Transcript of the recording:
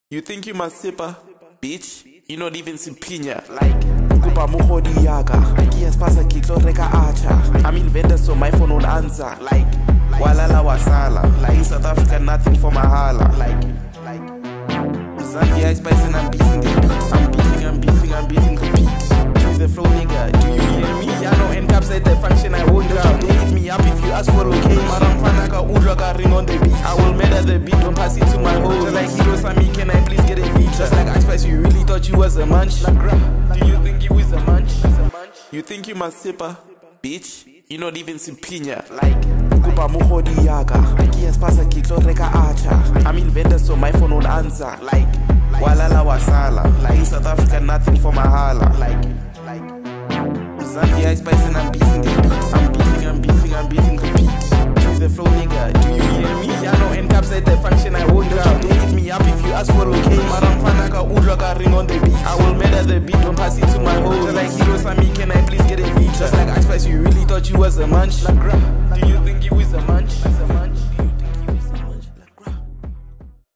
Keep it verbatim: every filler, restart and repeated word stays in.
You think you must sipper, bitch? You not even Simpinya. Like, Kupa Muhodi Yaga. Kias Pasa Kiklo Reka Acha. I'm inventor so my phone won't answer. Like, Walala Wasala. Like, in South Africa, nothing for Mahala. Like, like, Zanti Ice Spice and I'm beating this beat. I'm beating, I'm beating, I'm beating the beat. Use the flow, nigga. Do you hear me? I know encapsulate the function I won't drop. They hit me up if you ask for location. Maram Fanaka Udraga ring on the beat. I will murder the beat, don't pass it to my hole. Just like Hero Sami, can I please get a feature? Just like Ice Spice, you really thought you was a munch? Do you think you is a munch? You think you must sipper, bitch? You not even Simpinya. Like, Kupa Muhodi Yaga. Kias Pasa Kiklo Reka Acha. I'm inventor so my phone won't answer. Like, Walala Wasala. Like, in South Africa, nothing for Mahala. Like, like, Zanti Ice Spice and I'm beating this beat. I'm beating, I'm beating, I'm beating the beat. Use the flow, nigga. Do you hear me? I know encapsulate the function I won't drop. They hit me up if you ask for location. Maram Fanaka Udraga ring on the beat. I will murder the beat, don't pass it to my hole. Just like Hero Sami, can I please get a feature? Just like Ice Spice, you really thought you was a munch? Do you think you